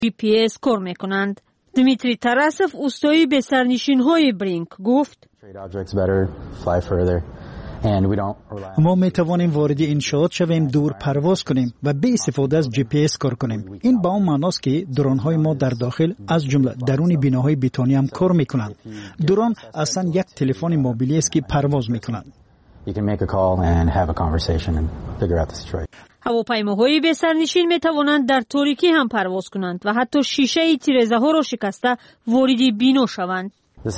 GPS کار میکنند. دمیتری تاراسوف اوستایی به سرنشین‌های برینک گفت ما می توانیم وارد انشاءات شویم، دور پرواز کنیم و به استفاده از جی پی اس کار کنیم. این به اون معناست که درون‌های ما در داخل از جمله درون بناهای بتونی هم کار میکنند. درون اصلا یک تلفن موبیلی است که پرواز میکنند. هواپیماهای به سرنشین می توانند در تاریکی هم پرواز کنند و حتی شیشه تیره‌ها را شکسته وارد بنا شوند.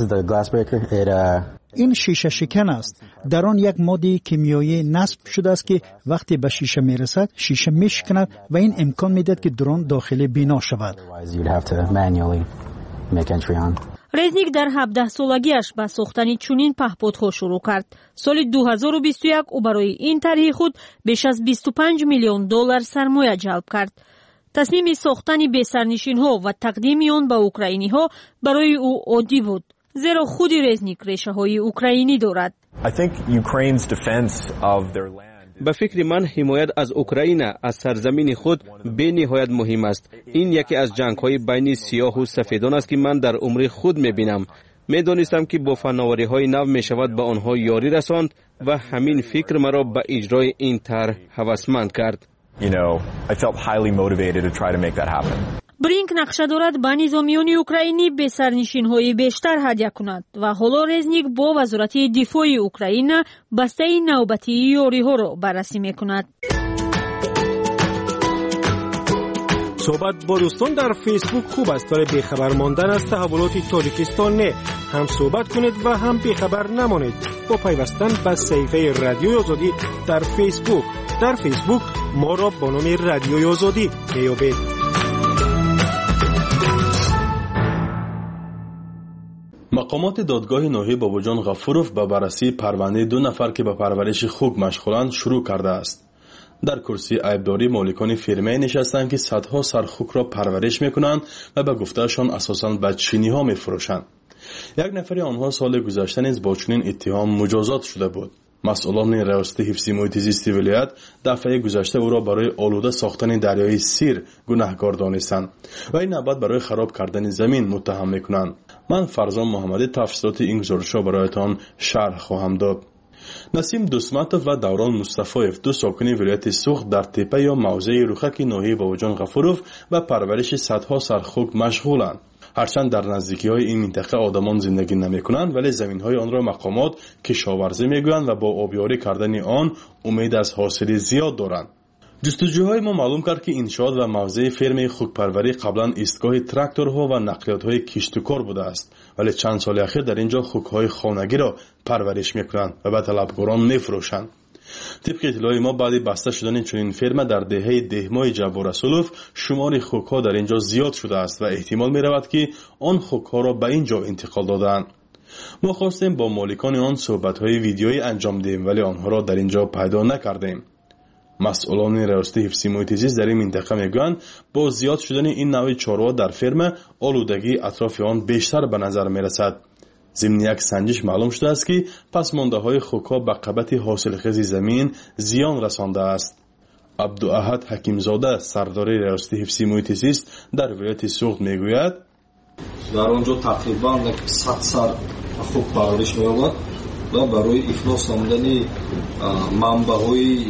این شیشه شکن است. در آن یک ماده کیمیایی نصب شده است که وقتی به شیشه میرسد شیشه میشکند و این امکان میدهد که درون داخل بنا شود. رزنیک در 17 سالگیش با ساختن چنین پهپادها شروع کرد. سال 2021 او برای این طرح خود بیش از 25 میلیون دلار سرمایه جلب کرد. تصمیم ساختن بسرنشین‌ها و تقدیم آن به اوکراینی‌ها برای او عادی بود، زیرا خود رزنیک ریشه‌های اوکراینی دارد. به فکر من حمایت از اوکراین از سرزمین خود به نهایت مهم است. این یکی از جنگ‌های بین سیاه و سفیدان است که من در عمر خود می‌بینم. می‌دانستم که با فناوری‌های نو می‌شود به آنها یاری رساند و همین فکر مرا به اجرای این طرح هوسمند کرد. برینک نقشه دارد به نظامیان اوکراینی به سرنشین‌های بیشتر هدیه کند و حالا رزنیک با وزارت دفاع اوکراین بسته نوبتی یاری‌ها را بررسی می‌کند. صحبت با دوستان در فیسبوک خوب است. برای بیخبر ماندن از تحولات تاجیکستان نه، هم صحبت کنید و هم بیخبر نمانید با پیوستن به صفحه رادیوی آزادی در فیسبوک. در فیسبوک ما را با نام رادیوی آزادی میابید. مقامات دادگاه ناحیه باباجان غفوروف به بررسی پرونده 2 نفر که به پرورش خوک مشغولند شروع کرده است. در کرسی عیبداری مالکان فرمه نشستند که صدها سر خوک را پرورش میکنند و به گفتهشان اساساً بچینی ها میفروشند. یک نفر آنها سال گذشته نیز با چنین اتهام مجازات شده بود. مسئولان ریاست حفظ محیط زیست ولایت دفعه گذشته او را برای آلوده ساختن دریای سیر گناهکار دانستند و این نوبت برای خراب کردن زمین متهم میکنند. من فرزان محمدی تفصیلات این گزارش را برایتان شرح خواهم داد. نسیم دوسمتوف و دوران مصطفایف 2 ساکن ولایت سوخت در تپه یا موضع رخک ناحیه باباجان غفوروف و پرورش صدها سرخوک مشغولند. هرچند در نزدیکی های این منطقه آدمان زندگی نمی کنند، ولی زمین های آن را مقامات کشاورزی می گویند و با آبیاری کردن آن امید از حاصل زیاد دارند. جستجوهای ما معلوم کرد که انشاءات و موضع فرم خوک پروری قبلا ایستگاه تراکتورها و نقلیات های کشت و کار بوده است، ولی چند سال اخیر در اینجا خوک های خانگی را پرورش می کنند و به طلبکاران می فروشند. طبق اطلاع ما بعد بسته شدن چنین فرم در دهه دهمای جوار رسولوف شمار خوک ها در اینجا زیاد شده است و احتمال می رود که آن خوک ها را به اینجا انتقال دادند. ما خواستیم با مالکان آن صحبت های ویدیویی انجام دهیم، ولی آنها را در اینجا پیدا نکردیم. مسئولان ریاست حفظ محیط زیست در این منطقه میگویند با زیاد شدن این نوع چاروا در فرم آلودگی اطراف آن بیشتر به نظر می رسد. ضمن یک سنجش معلوم شده است که پس مانده های خوک‌ها به قبط حاصلخیز زمین زیان رسانده است. عبدالاحد حکیمزاده سردار ریاست حفظ محیط زیست در ولایت سوخت میگوید در آنجا تقریبا 100 سر خوک پرورش می‌یابد و برای افلاس نمودن منبع‌های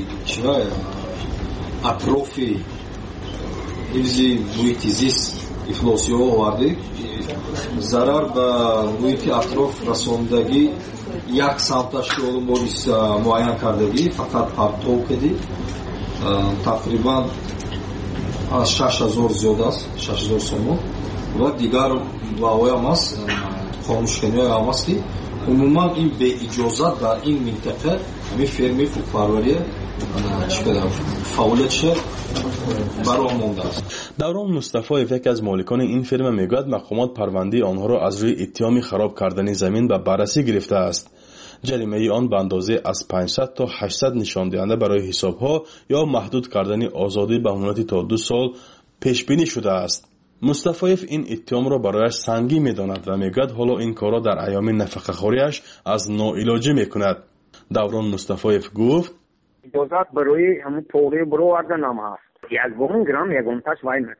اطراف حفظ محیط زیست افلاسی‌ها آورده зарар ба муҳити атроф расондагӣ 1 самташ морис муайян кардагӣ фақат партов кади тақрибан 6000 зиёда аст 6000 сомон ва дигар ваоям аст хомӯшканиҳое ҳам аст ки умуман ин беиҷозат дар ин минтақа ҳамин ферми фукпарвария фаъолиятша برام مونده است. دوران مصطفایف یک از مالکان این فرم میگوید مقامات پرونده آنها را از روی اتهام خراب کردن زمین به بررسی گرفته است. جریمه آن به اندازه از 500 تا 800 نشان دهنده برای حسابها یا محدود کردن آزادی به مدت تا 2 سال پیش بینی شده است. مصطفایف این اتهام را برایش سنگین میداند و میگوید حالا این کارا در ایام نفقه خوریش از ناعلاجی میکند. دوران مصطفایف گفت اجازت برای همون توقیه برو آردن هم هست. 1 گرم 1 تاش وای نکرد.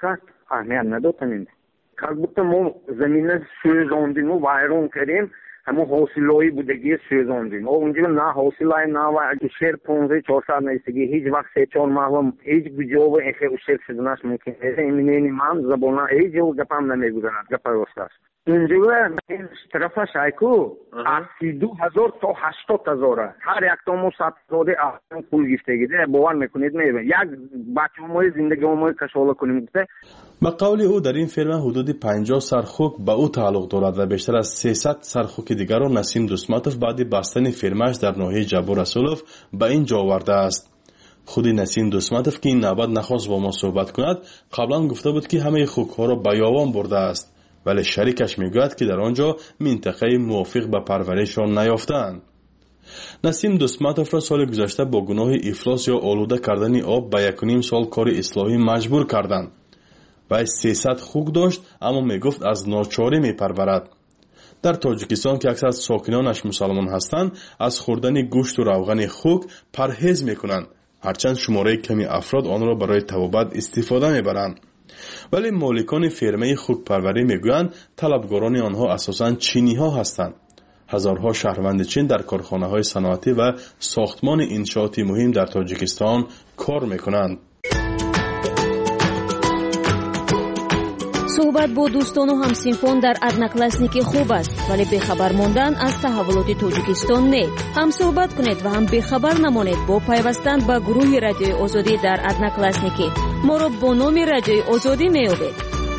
اهمیت ندادیم. как будто ما زمین سوزاندیم و ویران کردیم، همون حاصلایی بودگی سوزاندیم. اونجا نه حاصلای نه و شیر 15-400 نیستگی هیچ وقت 3-4 ماه هیچ بجواب اخیر شیر شدنش ممکن است. اینی من زبان هیچ جو گپم نمیگذارد، گپ راست است. اینجا این طرف شایکو از 32,000 تا 80,000 هر یک تا ما 100,000 پول گرفتگیده. باور میکنید میبینید یک بچه ما زندگی ما کشاله کنیم گفته. به قول او در این فرم حدود 50 سرخوک به او تعلق دارد و بیشتر از 300 سرخوک دیگر را نسیم دوسماتوف بعد بستن فرمش در ناحیه جبور رسولوف به اینجا آورده است. خود نسیم دوسماتوف که این نوبت نخواست با ما صحبت کند، قبلا گفته بود که همه خوک ها را به یاوان برده است، ولی شریکش میگوید که در آنجا منطقه موافق به پرورش را نیافتند. نسیم دوسماتوف را سال گذشته با گناه افلاس یا آلوده کردن آب به 1.5 سال کار اصلاحی مجبور کردند. و 300 خوک داشت اما میگفت از ناچاری میپرورد. در تاجیکستان که اکثر ساکنانش مسلمان هستند، از خوردن گوشت و روغن خوک پرهیز میکنند، هرچند شماره کمی افراد آن را برای طبابت استفاده میبرند. ولی مالکان فرمه خوک پروری میگویند طلبگاران آنها اساساً چینی ها هستند. هزارها شهروند چین در کارخانه های صنعتی و ساختمان انشاءاتی مهم در تاجیکستان کار میکنند. صحبت با دوستان و همسنفان در ادناکلاسنیکی خوب است، ولی بخبر ماندن از تحولات تاجیکستان نه. هم صحبت کنید و هم بخبر نمانید با پیوستن به گروه رادیوی آزادی در ادناکلاسنیکی. ما را با نام رادیوی آزادی میابید.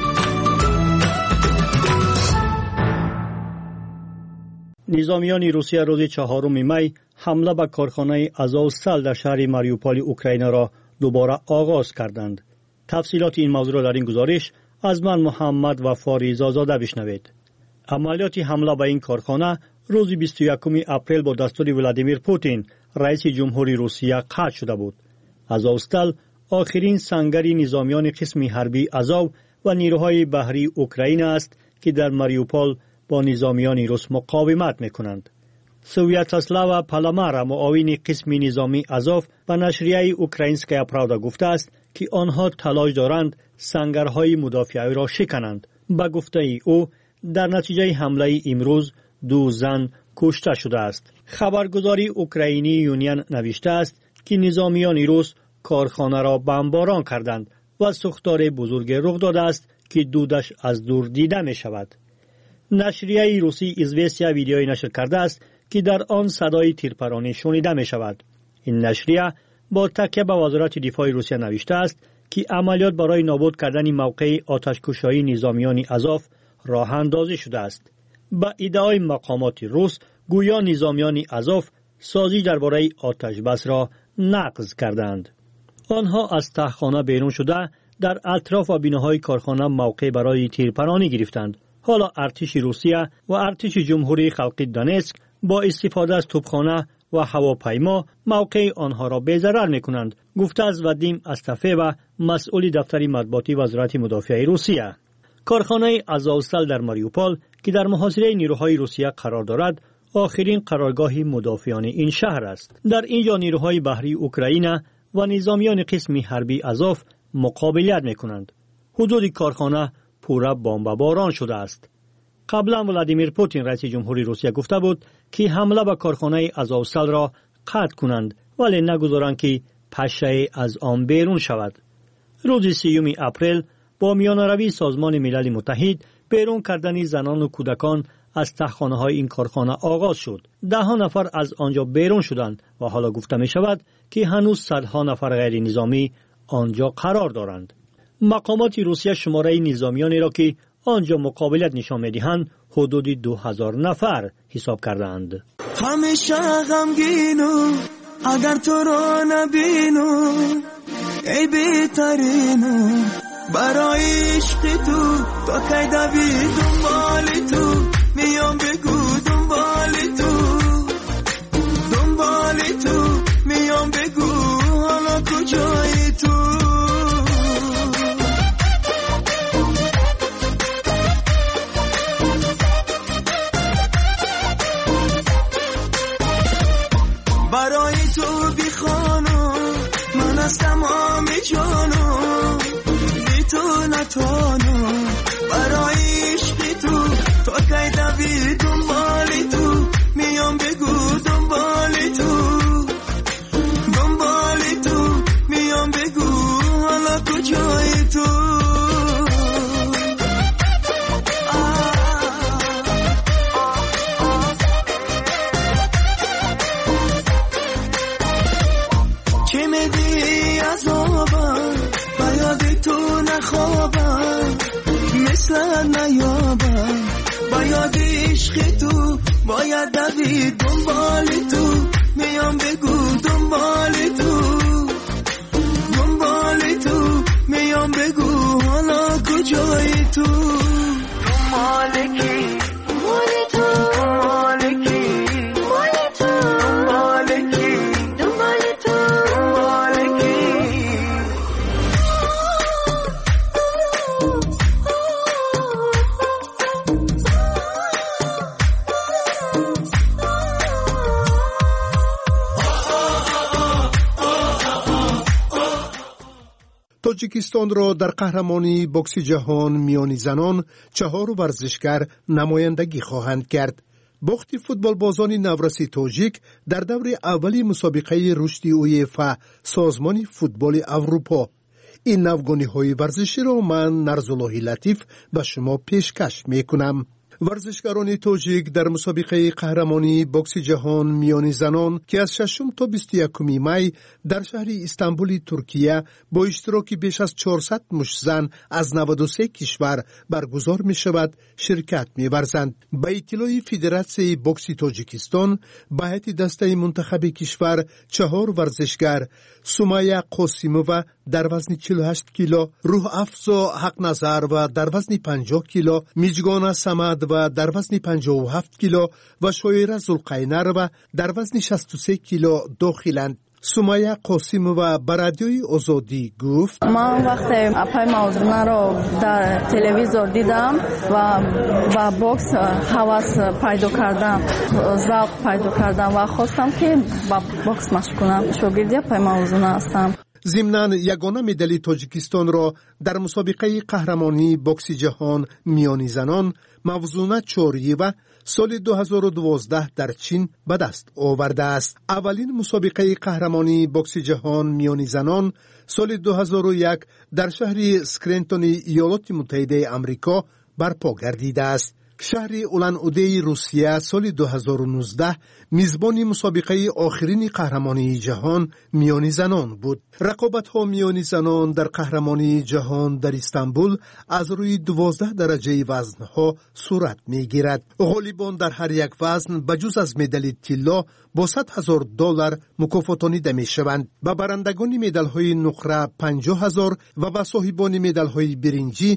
نظامیان روسیه روز 4 می حمله به کارخانه آزوستال در شهر ماریوپول اوکراین را دوباره آغاز کردند. تفصیلات این موضوع را در این گزارش از من محمد و فاریزا زاده بشنوید. عملیات حمله به این کارخانه روز 21 اپریل با دستور ولادیمیر پوتین رئیس جمهوری روسیه قطع شده بود. آزوستال آخرین سنگر نظامیان قسم حربی آزوو و نیروهای بحری اوکراین است که در ماریوپول با نظامیان روس مقاومت میکنند. سویاتسلاوا پالامارا معاون قسم نظامی آزوو و نشریه اوکراینسکایا پراودا گفته است که آنها تلاش دارند سنگرهای مدافعی را شکنند. به گفته او در نتیجه حمله امروز 2 زن کشته شده است. خبرگزاری اوکراینی یونین نوشته است که نظامیان روس کارخانه را بمباران کردند و سوختار بزرگ رخ داده است که دودش از دور دیده می شود. نشریه روسی ایزوستیا ویدیویی نشر کرده است که در آن صدای تیرپرانی شنیده می شود. این نشریه با تکیه به وزارت دفاع روسیه نوشته است که عملیات برای نابود کردن موقع آتش‌کشی نظامیان آزوو راه اندازی شده است. با ادعای مقامات روس گویا نظامیان آزوو سازی درباره آتش بس را نقض کردند. آنها از تهخانه بیرون شده در اطراف و بناهای کارخانه موقع برای تیرپرانی گرفتند. حالا ارتش روسیه و ارتش جمهوری خلقی دونتسک با استفاده از توپخانه و هواپیما موقع آنها را بی‌ضرر می‌کنند، گفته از ودیم استافه و مسئول دفتر مطبوعاتی وزارت مدافع روسیه. کارخانه آزوستال در ماریوپول که در محاصره نیروهای روسیه قرار دارد، آخرین قرارگاه مدافعان این شهر است. در اینجا نیروهای بحری اوکراین و نظامیان قسم حربی آزوو مقابلت می‌کنند. حدود کارخانه پر بمباران شده است. قبلا ولادیمیر پوتین رئیس جمهوری روسیه گفته بود که حمله به کارخانه آزوستال را قطع کنند ولی نگذارند که پشه از آن بیرون شود. روز 30 اپریل با میانه‌روی سازمان ملل متحد بیرون کردن زنان و کودکان از تهخانه‌های این کارخانه آغاز شد. 10 نفر از آنجا بیرون شدند و حالا گفته می شود که هنوز صدها نفر غیر نظامی آنجا قرار دارند. مقامات روسیه شماره نظامیانی را که آنجا مقابلت نشان می‌دهند حدود 2000 نفر حساب کردند. همیشه غمگینو اگر تو رو نبینو ای بهترینو برای عشق تو تا کی دوی دنبال تو میام بگو دنبال تو میام بگو حالا کجایی تو برای تو بی خانو من از تمام جانو بی تو نتو وصلت نیابم باید عشق تو باید دوید دنبال تو میام بگو دنبال تو میام بگو حالا کجایی تو مالکی تاجیکستان را در قهرمانی بوکس جهان میانی زنان 4 ورزشکار نمایندگی خواهند کرد. باخت فوتبال بازان نورسی تاجیک در دور اولی مسابقه رشد اویفا سازمان فوتبال اروپا. این نوگانی های ورزشی را من نرزالله لطیف به شما پیشکش میکنم. ورزشکاران تاجیک در مسابقه قهرمانی بوکس جهان میانی زنان که از 6 تا 21 می در شهر استانبول ترکیه با اشتراک بیش از 400 مشت زن از 93 کشور برگزار می شود شرکت می ورزند. به اطلاع فدراسیون بوکس تاجیکستان به هیئت دسته منتخب کشور 4 ورزشکار سمیه قاسیمووا در وزن 48 کیلو، روح افزا حق نظر و در وزن 50 کیلو، میجگان سمد و در وزن 57 کیلو و شایره زلقینر و در وزن 63 کیلو داخلند. سمیه قاسیمووا به رادیوی آزادی گفت: من وقتی پای موضوع را در تلویزیون دیدم و با بوکس هوس پیدا کردم، ذوق پیدا کردم و خواستم که با بوکس مشغول کنم. شاگردی پای موضوع هستم. ضمناً یگانه مدال تاجیکستان را در مسابقه قهرمانی بوکس جهان میانی زنان موزون چوری و سال 2012 در چین به دست آورده است. اولین مسابقه قهرمانی بوکس جهان میانی زنان سال 2001 در شهر سکرنتون ایالات متحده آمریکا برپا گردیده است. شهر اولان اودهی روسیه سال 2019 میزبان مسابقه آخرین قهرمانی جهان میانی زنان بود. رقابت‌ها میانی زنان در قهرمانی جهان در استانبول از روی 12 درجه وزن‌ها صورت می‌گیرد. غالبان در هر یک وزن بجز از مدال طلا با $100,000 مکافاتانیده می‌شوند. به برندگان مدال‌های نقره $50,000 و به صاحبان مدال‌های برنجی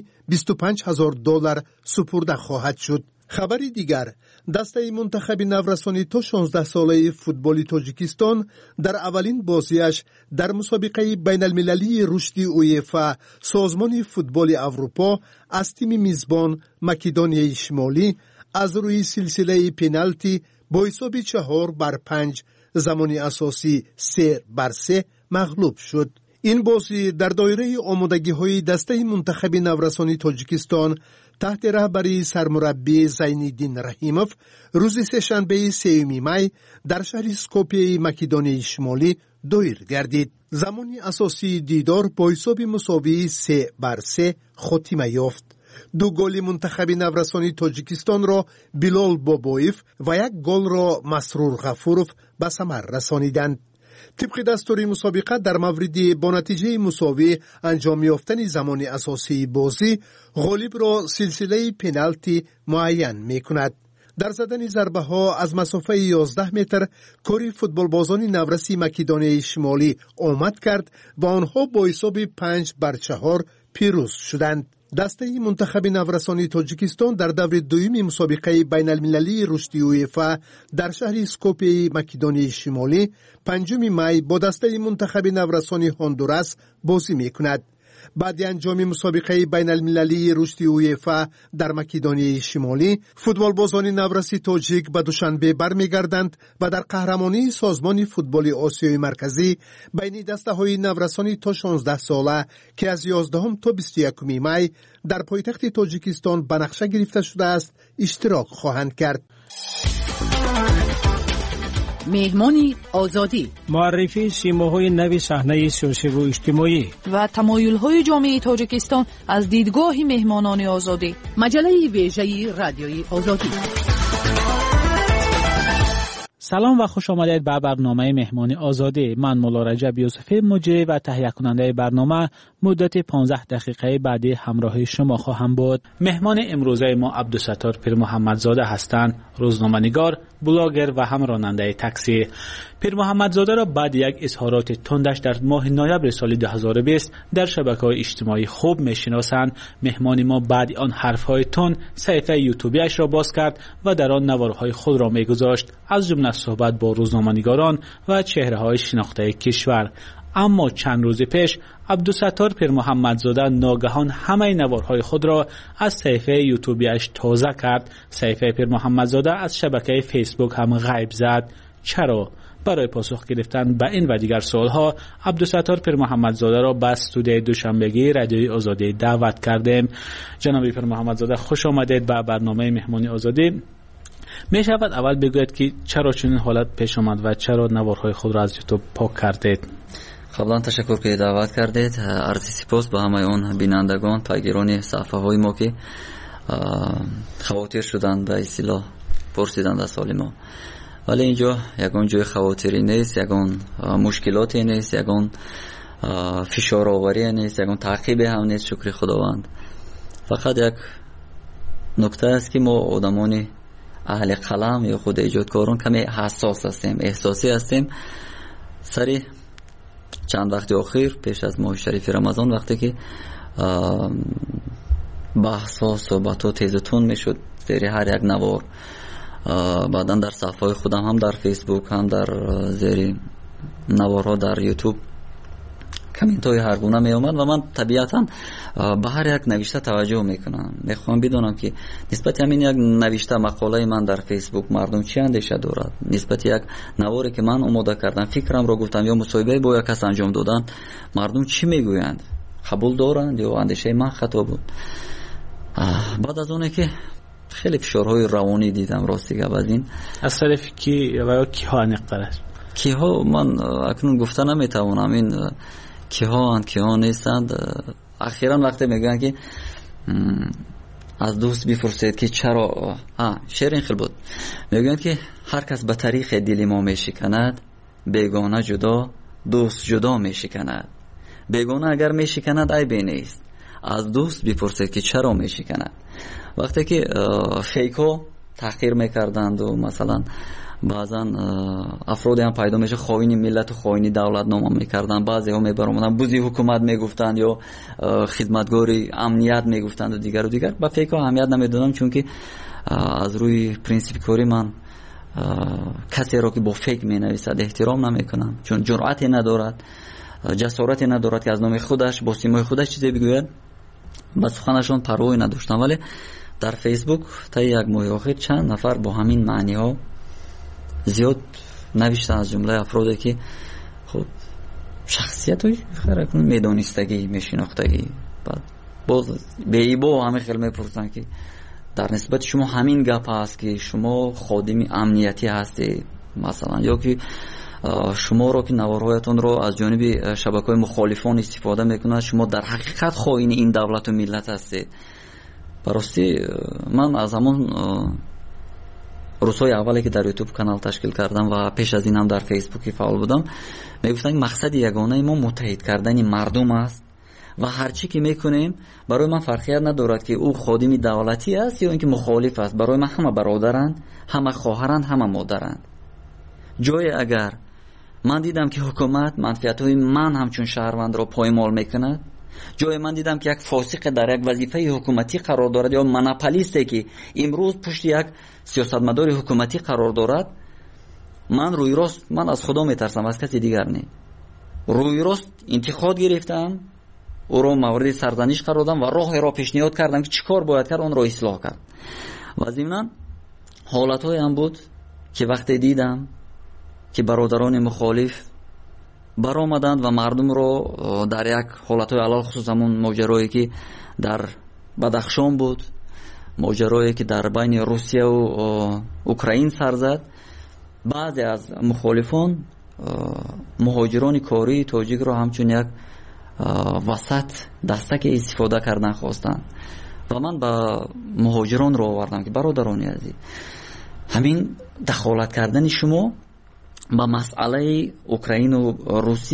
$25,000 سپرده خواهد شد. خبری دیگر، دسته منتخب نورسانی تا 16 ساله فوتبال تاجیکستان در اولین بازیش در مسابقه بین المللی رشد اویفا سازمان فوتبال اروپا از تیم میزبان مکدونیای شمالی از روی سلسله پنالتی با حساب 4-5 زمانی اساسی 3-3 مغلوب شد. این بازی در دایره آمادگی‌های دسته منتخب نورسانی تاجیکستان تحت رهبری سرمربی زینالدین رحیموف روز سه‌شنبه 3 می در شهر اسکوپیه مکدونیای شمالی دایر گردید. زمانی اساسی دیدار با حساب مساوی 3-3 خاتمه یافت. 2 گل منتخب نورسانی تاجیکستان را بلال بابایف و 1 گل را مسرور غفورов به ثمر رسانیدند. طبق دستور مسابقه در مورد با نتیجه مساوی انجام یافتن زمان اساسی بازی غالب را سلسله پنالتی معین می کند. در زدن ضربه ها از مسافه 11 متر کاری فوتبال بازان نورسی مکدونیای شمالی آمد کرد و آنها با حساب 5-4 پیروز شدند. دسته منتخب نورسانی تاجیکستان در دور دوم مسابقه بین المللی رشد اویفا در شهر اسکوپیه مکدونیای شمالی 5 می با دسته منتخب نورسانی هندوراس بازی می کند. بعد انجام مسابقه بین المللی رشد اویفا در مکدونیای شمالی فوتبال بازان نورسی تاجیک به دوشنبه برمیگردند و در قهرمانی سازمان فوتبال آسیای مرکزی بین دسته های نورسانی تا 16 ساله که از 11 تا 21 می در پایتخت تاجیکستان به نقشه گرفته شده است اشتراک خواهند کرد. مهمانی آزادی، معرفی سیماهای نو صحنه سیاسی و اجتماعی و تمایل‌های جامعه تاجیکستان از دیدگاه مهمانان آزادی. مجله ویژه رادیوی آزادی. سلام و خوش آمدید به برنامه مهمانی آزادی. من مولا رجب یوسفی مجری و تهیه کننده برنامه مدت 15 دقیقه بعدی همراه شما خواهم بود. مهمان امروزه ما عبدالستار پیر محمدزاده هستند، روزنامه‌نگار، بلاگر و هم راننده تاکسی. پیر محمدزاده را بعد یک اظهارات تندش در ماه نوامبر سال 2020 در شبکه‌های اجتماعی خوب می‌شناسند. مهمان ما بعد آن حرف‌های تند صفحه یوتیوبیش را باز کرد و در آن نوارهای خود را می‌گذاشت، از جمله صحبت با روزنامه‌نگاران و چهره‌های شناخته کشور. اما چند روز پیش عبدالستار پیر محمدزاده ناگهان همه نوارهای خود را از صفحه یوتیوبیش تازه کرد. صفحه پیر محمدزاده از شبکه فیسبوک هم غیب زد. چرا؟ برای پاسخ گرفتن به این و دیگر سوالها عبدالستار پیر محمدزاده را به استودیوی دوشنبگی رادیوی آزادی دعوت کردیم. جناب پیر محمدزاده خوش آمدید به برنامه مهمانی آزادی. می شود اول بگوید که چرا چنین حالت پیش آمد و چرا نوارهای خود را از یوتیوب پاک کردید؟ قبلا تشکر که دعوت کردید. عرض سپاس به همه اون بینندگان، پیگیران صفحه های ما که خواطر شدند به اصطلاح پرسیدند از سال ما. ولی اینجا یگان جای خواطری نیست، یگان مشکلاتی نیست، یگان فشار آوری نیست، یگان تعقیب هم نیست. شکر خداوند. فقط یک نکته است که ما آدمان اهل قلم یا خود ایجادکاران کمی حساس هستیم، احساسی هستیم. سری چند وقت اخیر پیش از ماه شریف رمضان وقتی که بحث ها صحبت ها تیزتون میشد زیر هر یک نوار، بعدا در صفحه خودم هم در فیسبوک هم در زیر نوارها در یوتیوب کامنت های هر گونه می اومد و من طبیعتا به هر یک نوشته توجه میکنم. میخوام بدونم که نسبت همین یک نوشته مقاله من در فیسبوک مردم چی اندیشه دارد، نسبت یک نواری که من آماده کردم فکرم را گفتم یا مصاحبه با یک کس انجام دادن مردم چی میگویند، قبول دارند یا اندیشه من خطا بود. بعد از اونه که خیلی فشارهای روانی دیدم راستی که از این از طرف کی و کیها نقدرش کیها من اکنون گفته نمیتوانم این کیها نیستند. اخیرا وقتی میگن که از دوست بپرسید که چرا شعر این خیلی بود، میگن که هر کس به طریق دل ما میشکند، بیگانه جدا دوست جدا میشکند. بیگانه اگر میشکند عیبی نیست، از دوست بپرسید که چرا میشکند. وقتی که فیکو تحقیر میکردند و مثلا بعضا افرادی هم پیدا میشه خائن ملت و خائن دولت نام میکردن، بعضی ها میبرامدن بوزی حکومت میگفتن یا خدمتگاری امنیت میگفتند و دیگر به فیک ها اهمیت نمیدونم، چون که از روی پرینسیپ کاری من کسی را که با فیک مینویسد احترام نمیکنم، چون جرأتی ندارد، جسارتی ندارد که از نام خودش با سیمای خودش چیزی بگوید. با سخنشون پروایی نداشتم. ولی در فیسبوک تا یک ماه اخیر چند نفر با همین معنی ها زیاد نوشتن، از جمله افرادی که خب شخصیت های خیلی میدانستگی میشناختگی، بعد باز به ایبا همه خیلی میپرسن که در نسبت شما همین گپ هست که شما خادم امنیتی هستی مثلا، یا که شما رو که نوارهایتون رو از جانب شبکه‌های مخالفان استفاده میکنند، شما در حقیقت خائن این دولت و ملت هستید. براستی من از همون روزهای اولی که در یوتیوب کانال تشکیل کردم و پیش از این هم در فیسبوک فعال بودم میگفتن مقصد یگانه ما متحد کردن مردم است و هرچی که میکنیم برای من فرقیت ندارد که او خادم دولتی است یا اینکه مخالف است. برای من همه برادرند، همه خواهرند، همه مادرند. جای اگر من دیدم که حکومت منفعت‌های من همچون شهروند را پایمال میکند، جای من دیدم که یک فاسق در یک وظیفه حکومتی قرار دارد یا مناپولیستی که امروز پشت یک سیاستمدار حکومتی قرار دارد، من روی راست من از خدا میترسم، از کسی دیگر نه. روی راست انتقاد گرفتم، او را مورد سرزنش قرار دادم و راه را پیشنهاد کردم که چیکار باید کرد، آن را اصلاح کرد. و ضمن حالت‌های هم بود که وقتی دیدم که برادران مخالف برآمدند و مردم رو در یک حالت‌های علل خصوص همون ماجرایی که در بدخشان بود، ماجرایی که در بین روسیه و اوکراین سر زد، بعضی از مخالفان مهاجران کاری تاجیک رو همچون یک وسط دستک استفاده کردن خواستن و من با مهاجران رو آوردم که برادران عزیز، همین دخالت کردن شما با مسئله اوکراین و روسیه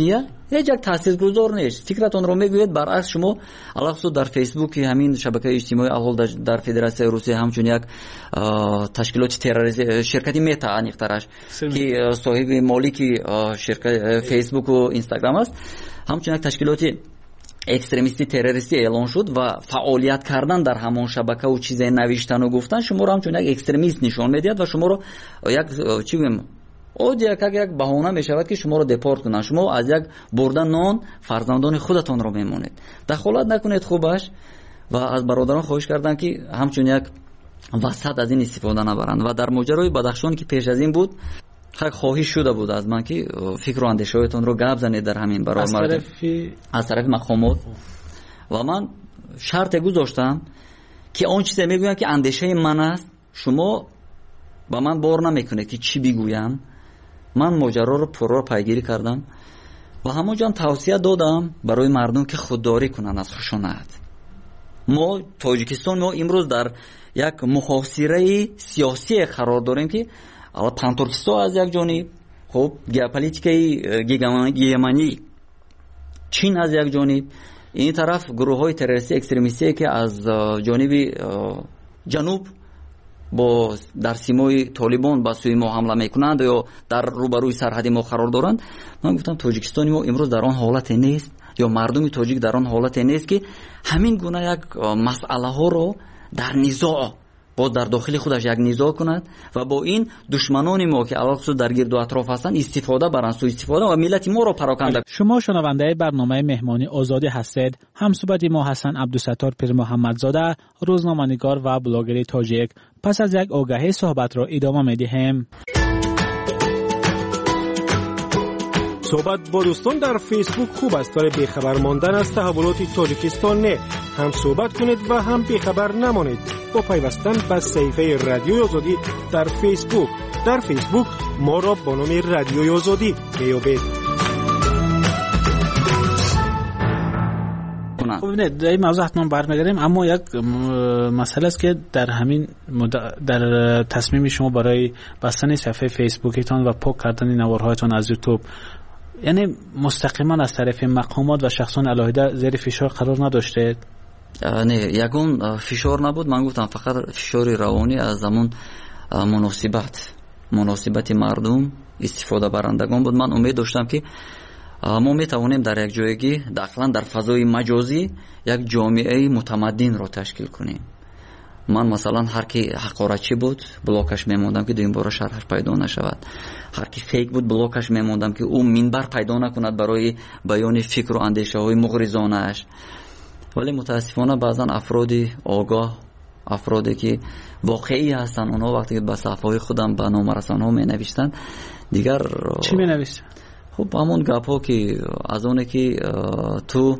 هیچ یک تاثیرگذار نیست. فکرتون رو میگوید. برعکس شما علاوه در فیسبوک همین شبکه اجتماعی الحال در فدراسیون روسیه همچون یک تشکیلات تروریستی شرکتی متا انیخترش که صاحب مالکی شرکت فیسبوک و اینستاگرام است، همچون یک تشکیلات اکستریمیستی تروریستی اعلان شد و فعالیت کردن در همون شبکه و چیزای نوشتن و گفتن شما رو همچون یک اکستریمیست نشان میدید و شما رو یک چی بگم یک بهانه میشود که شما رو دپورت کنن. شما از یک بردن نان فرزندان خودتان رو میمونید. دخالت نکنید خوبش. و از برادران خواهش کردن که همچون یک وسط از این استفاده نبرند. و در ماجرای بدخشان که پیش از این بود خواهش شده بود از من که فکر و اندیشه‌هایتون رو گپ زنید در همین برابر از طرف مقامات. و من شرط گذاشتم که اون چیزی میگویم که اندیشه من است شما با من بار نمیکنه که چی بگویم. من ماجرا رو پرو پیگیری کردم و همونجا توصیه دادم برای مردم که خودداری کنن از خشونت. ما تاجیکستان ما امروز در یک محاصره سیاسی قرار داریم که پانتورکستان از یک جانب، خب ژئوپلیتیکای گیگمانی چین از یک جانب، این طرف گروه های تروریستی اکستریمیستی که از جانب جنوب با در سیمای طالبان با سوی ما حمله میکنند یا در روبروی سرحد ما قرار دارند. من گفتم تاجیکستان ما امروز در آن حالت نیست یا مردم تاجیک در آن حالت نیست که همین گونه یک مسئله ها رو در نزاع باز در داخل خودش یک نزاع کند و با این دشمنان ما که علاوه در گرد و اطراف هستند استفاده برند، سوء استفاده و ملت ما رو پراکنده. شما شنونده برنامه مهمانی آزادی هستید. همصحبت ما حسن عبدالستار پیر محمدزاده، روزنامه‌نگار و بلاگر تاجیک. پس از یک آگهی صحبت را ادامه می‌دهیم. صحبت با دوستان در فیسبوک خوب است، ولی بیخبر ماندن از تحولات تاجیکستان نه. هم صحبت کنید و هم بیخبر نمانید با پیوستن به صفحه رادیوی آزادی در فیسبوک. در فیسبوک ما را با نام رادیوی آزادی میابید. خب ببینید در این موضوع حتما برمیگردیم، اما یک مسئله است که در همین در تصمیم شما برای بستن صفحه فیسبوکتان و پاک کردن نوارهایتان از یوتیوب، یعنی مستقیما از طرف مقامات و شخصان علاهده زیر فشار قرار نداشته؟ نه، یکون فشار نبود. من گفتم فقط فشار روانی از همون مناسبت مردم استفاده برندگان بود. من امید داشتم که ما میتوانیم در یک جایگی داخلا در فضای مجازی یک جامعه متمدن را تشکیل کنیم. من مثلا هر کی حقارتچی بود بلاکش میموندم که این بار شرحش پیدا نشود. هر کی فیک بود بلاکش میموندم که او منبر پیدا نکند برای بیان فکر و اندیشه های مغرضانه اش. ولی متاسفانه بعضا افرادی آگاه، افرادی که واقعی هستن، اونها وقتی که به صفحه خودم به نام رسانه‌ها می نوشتن دیگر چی می نوشتن؟ خب همون گپ‌ها که از اونه که تو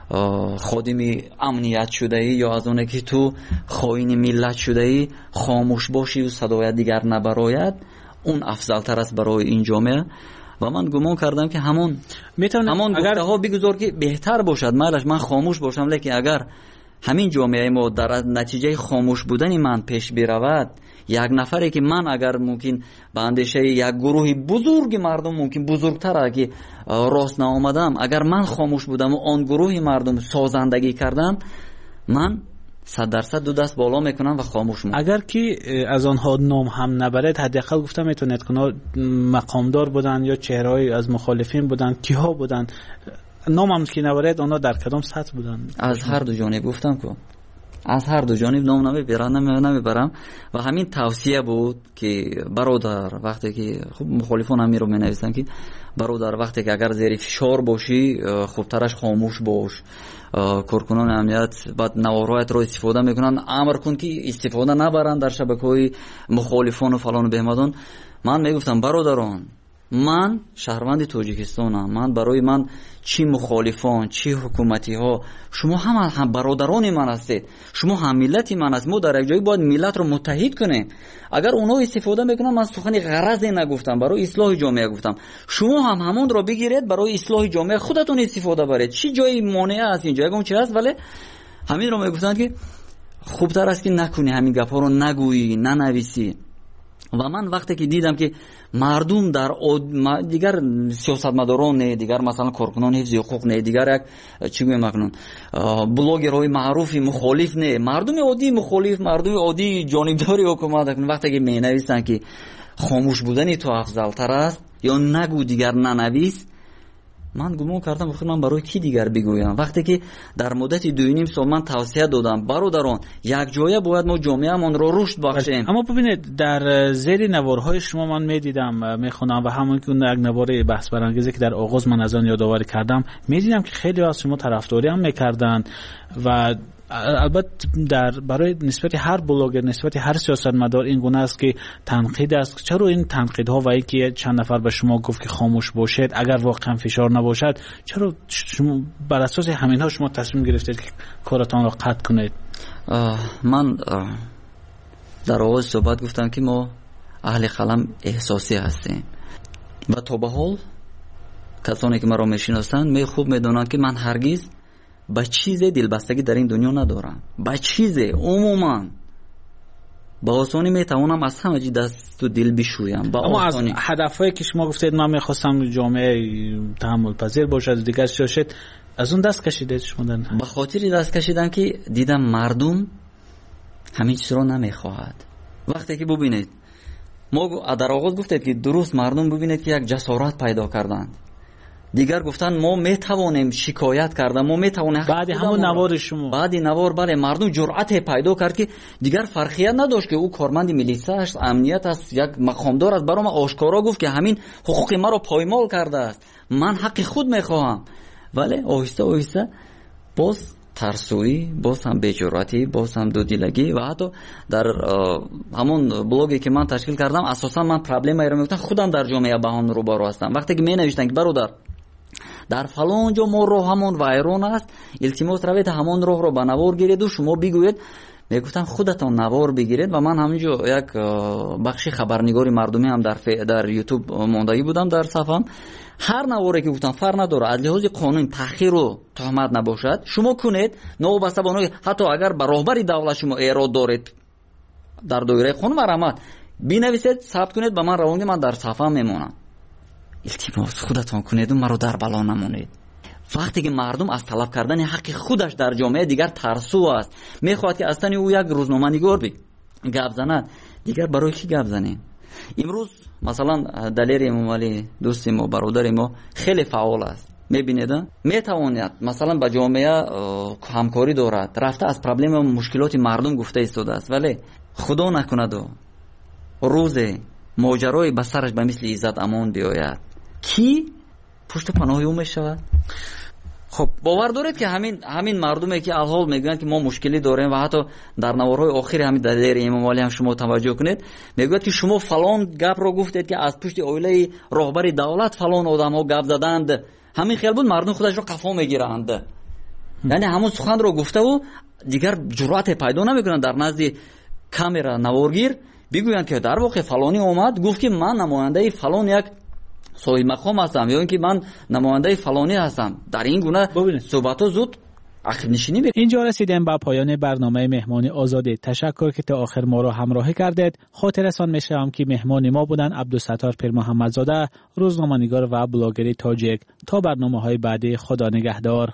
خادم امنیت شده ای یا از اونه که تو خائن ملت شده ای خاموش باشی و صدای دیگر نبراید، اون افضل تر است برای این جامعه. و من گمان کردم که همون گفته ها بگذار که بهتر باشد. من خاموش باشم، لیکن اگر همین جامعه ما در نتیجه خاموش بودن من پیش برود، یک نفری که من اگر ممکن به اندیشه یک گروه بزرگ مردم ممکن بزرگتر که راست نآمدم، اگر من خاموش بودم و آن گروه مردم سازندگی کردم، من 100% دو دست بالا میکنم و خاموش میکنم. اگر که از آنها نام هم نبرد، حداقل گفتم میتونید که مقامدار بودن یا چهره‌ای از مخالفین بودن، کیها بودن، نام هم که نبرد اونا در کدام سطح بودن؟ از هر دو جانب گفتم که از هر دو جانب نام نمیبرم و همین توصیه بود که برادر وقتی که خب مخالفان هم رو مینویسن که برادر وقتی که اگر زیر فشار باشی خوبترش خاموش باش. کارکنان امنیت بعد نوارهایت رو استفاده میکنن، امر کن که استفاده نبرن در شبکه‌های مخالفان و فلان و بهمدان. من میگفتم برادران، من شهروند تاجیکستانم، من برای من چی مخالفان چی حکومتی ها، شما هم برادران من هستید، شما هم ملت من هست. ما در یک جایی باید ملت رو متحد کنیم. اگر اونها استفاده میکنن، من سخنی غرضی نگفتم، برای اصلاح جامعه گفتم. شما هم همون رو بگیرید برای اصلاح جامعه خودتون استفاده برید. چی جایی مانع است اینجا؟ اون چی هست؟ ولی همین رو میگفتن که خوبتر است که نکنی، همین گپا رو نگویی، ننویسی. و من وقتی که دیدم که مردم در دیگر سیاستمداران نه، دیگر مثلا کارکنان حفظ حقوق نه، دیگر یک چی میگم اکنون بلاگرهای معروفی مخالف نه، مردم عادی مخالف، مردم عادی جانبداری حکومت اکنون وقتی که مینویسن که خاموش بودن تو افضل تر است یا نگو دیگر ننویس، من گمان کردم خود من برای کی دیگر بگویم. وقتی که در مدت 2.5 سال من توصیه دادم برادران یک جایه باید ما جامعه‌مان رو رشد بخشیم. اما ببینید در زیر نوارهای شما من میدیدم میخونم و همون که یک نوار بحث برانگیزی که در آغاز من از آن یادآوری کردم میدیدم که خیلی از شما طرفداری هم میکردن و البته برای نسبت هر بلاگر، نسبت هر سیاستمدار این گونه است که تنقید است. چرا این تنقیدها و اینکه چند نفر به شما گفت که خاموش باشید اگر واقعا فشار نباشد، چرا شما بر اساس همینها شما تصمیم گرفتید که کارتان را قطع کنید؟ من در آغاز صحبت گفتم که ما اهل قلم احساسی هستیم و تا به حال کسانی که مرا میشناسند می خوب میدونند که من هرگز با چیز دلبستگی در این دنیا ندارم. با چیز عموما با آسانی میتوانم از همه چی دست و دل بشویم. اما از هدفهایی که شما گفتید من میخواستم جامعه تحمل پذیر باشد دیگر شد، از اون دست کشیدید شما؟ به خاطر دست کشیدم که دیدم مردم همین چیز رو نمیخواهد. وقتی که ببینید ما در آغاز گفتید که درست مردم ببینید که یک جسارت پیدا کردند، دیگر گفتن ما میتوانیم شکایت کردن، ما میتوانیم بعد همون نوار شما بعد نوار بله مردم جرأت پیدا کرد که دیگر فرقیت نداشت که او کارمند میلیسا است، امنیت است، یک مقامدار است، برام آشکارا گفت که همین حقوق ما رو پایمال کرده است، من حق خود میخواهم. ولی آهسته آهسته باز ترسویی، باز هم بی‌جرأتی، باز هم دودیلگی و حتی در همون بلاگی که من تشکیل کردم اساسا من پرابلمی رو میگفتم خودم در جامعه بهان رو برو هستم. وقتی که می نوشتن که برادر در فلان جا ما راه همون وایرون است، التماس روید همون راه رو به نوار گیرید و شما بگوید، میگفتم خودتان نوار بگیرید. و من همینجا یک بخشی خبرنگاری مردمی هم در یوتیوب ماندگی بودم در صفحم، هر نواری که گفتم فرق نداره از لحاظ قانون تأخیر و تهمت نباشد شما کنید، نوبسته بانوی حتی اگر به راهبری دولت شما ایراد دارید در دایره قانون مرامت بنویسید ثبت کنید به من روانگی، من در صفحه میمونم. التماس خودتان کنید و مرا در بلا نمونید. وقتی که مردم از طلب کردن حق خودش در جامعه دیگر ترسو است، میخواد که اصلا او یک روزنامه‌نگار گپ زند، دیگر برای کی گپ زنیم؟ امروز مثلا دلیر امام علی دوست ما برادر ما خیلی فعال است، میبینید میتواند مثلا با جامعه همکاری دارد، رفته از پرابلم و مشکلات مردم گفته ایستاده است، ولی خدا نکند و روز ماجرای به سرش به مثل عزت امان بیاید کی پشت پناه او میشود؟ خب باور دارید که همین مردمی که الحال میگن که ما مشکلی داریم و حتی در نوارهای آخر همین دلیر امام علی هم شما توجه کنید میگوید که شما فلان گپ رو گفتید که از پشت اویله راهبر دولت فلان آدم‌ها گپ زدند، همین خیال بود مردم خودش رو قفا میگیرند. یعنی همون سخن رو گفته و دیگر جرأت پیدا نمیکنن در نزد کامera نوارگیر بگویند که در واقع فلانی اومد گفت که من نماینده فلان یک صاحب مقام هستم یا اینکه من نماینده فلانی هستم. در این گونه صحبت‌ها زود عقب نشینی می‌کنه. اینجا رسیدیم به پایان برنامه مهمان آزاده. تشکر که تا آخر ما را همراهی کردید. خاطرتان می‌شوم که مهمان ما بودن عبدالستار پیر محمدزاده، روزنامه‌نگار و بلاگر تاجیک. تا برنامه‌های بعدی خدا نگهدار.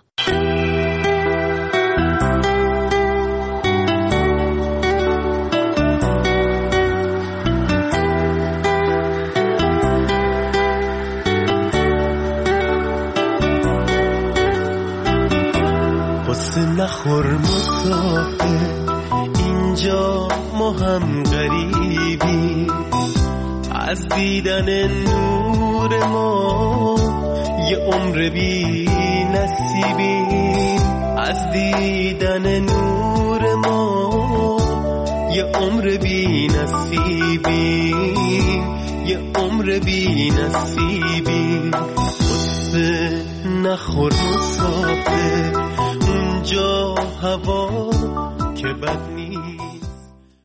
نخور مسافر اینجا ما هم غریبی، از دیدن نور ما یه عمر بی نصیبی، از دیدن نور ما یه عمر بی نصیبی، یه عمر بی نصیبی. قصه نخور مسافر اونجا هوا که بد